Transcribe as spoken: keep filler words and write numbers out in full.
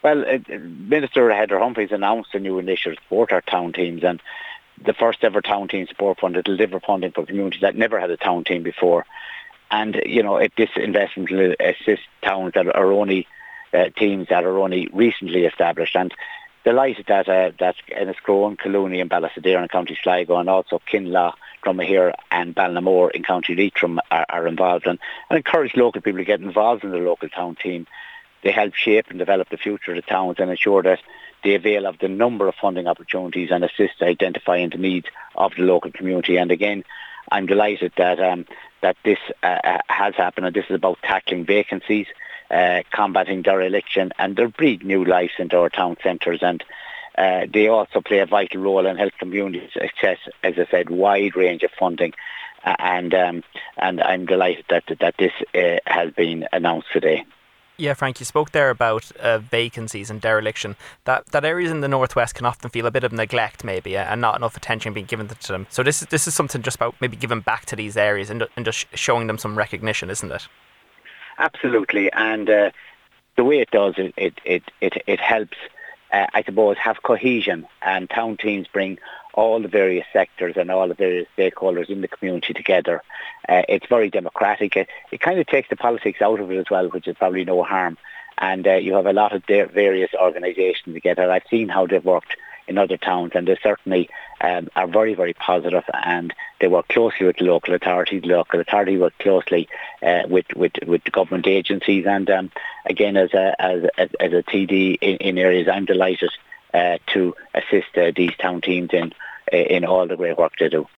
Well, uh, Minister Heather Humphreys announced a new initiative to support our town teams, and the first ever town team support fund. It'll deliver funding for communities that never had a town team before. And, you know, it, this investment will assist towns that are only, uh, teams that are only recently established. And delighted that, uh, that Enniscrone, Collooney and Ballysadare in County Sligo, and also Kinlaw, Drumahir and Ballinamore in County Leitrim are, are involved. And, and encourage local people to get involved in the local town team. They help shape and develop the future of the towns and ensure that they avail of the number of funding opportunities and assist identifying the needs of the local community. And again, I'm delighted that um, that this uh, has happened, and this is about tackling vacancies, uh, combating dereliction, and they're breathing new life into our town centres. And uh, they also play a vital role in helping communities access, as I said, wide range of funding. Uh, and um, and I'm delighted that that this uh, has been announced today. Yeah, Frank, you spoke there about uh, vacancies and dereliction. That that areas in the northwest can often feel a bit of neglect, maybe, and not enough attention being given to them. So this is this is something just about maybe giving back to these areas and, and just showing them some recognition, isn't it? Absolutely, and uh, the way it does it, it it it, it helps, uh, I suppose, have cohesion, and town teams bring all the various sectors and all the various stakeholders in the community together. Uh, it's very democratic. It, it kind of takes the politics out of it as well, which is probably no harm. And uh, you have a lot of various organisations together. I've seen how they've worked in other towns, and they certainly um, are very, very positive, and they work closely with the local authorities. The local authority work closely uh, with, with with the government agencies. And um, again, as a as, as a T D in, in areas, I'm delighted uh, to assist uh, these town teams in in all the great work they do.